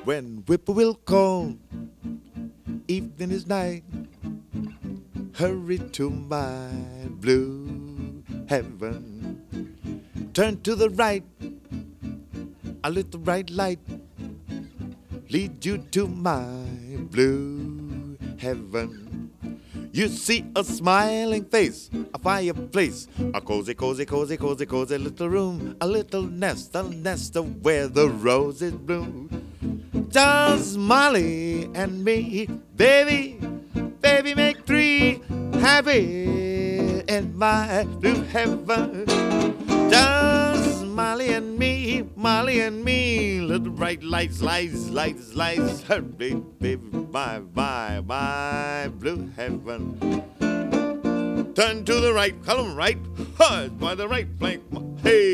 When whippoorwill call, evening is night. Hurry to my blue heaven. Turn to the right, a little bright light lead you to my blue heaven. You see a smiling face, a fireplace, a cozy, cozy, cozy, cozy, cozy little room, a little nest of where the roses bloom. Just Molly and me, baby, baby, make three happy in my blue heaven. Just Molly and me, little bright lights, her baby, my blue heaven. Turn to the right, column right, by the right flank, hey.